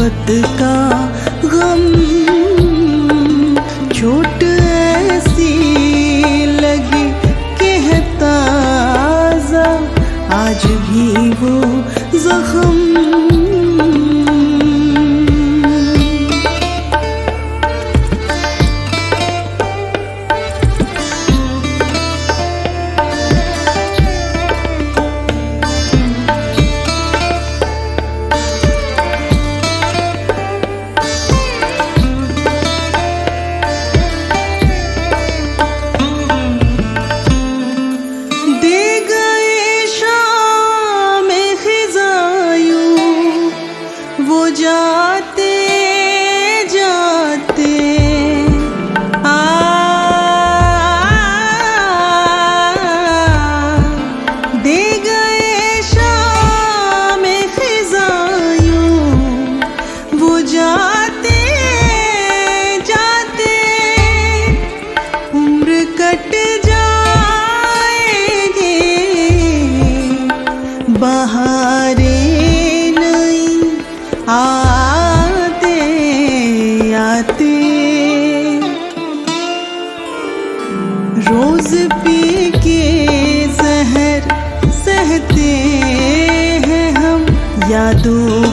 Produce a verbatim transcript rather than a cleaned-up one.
मोहब्बत का गम, चोट ऐसी लगी कि है ताज़ा आज भी वो जख्म। जाते जाते आ दे गए शाम ख़िज़ायूं, वो जाते जाते उम्र कट जाएगी, बहारें आते आते रोज पी के जहर सहते हैं हम यादों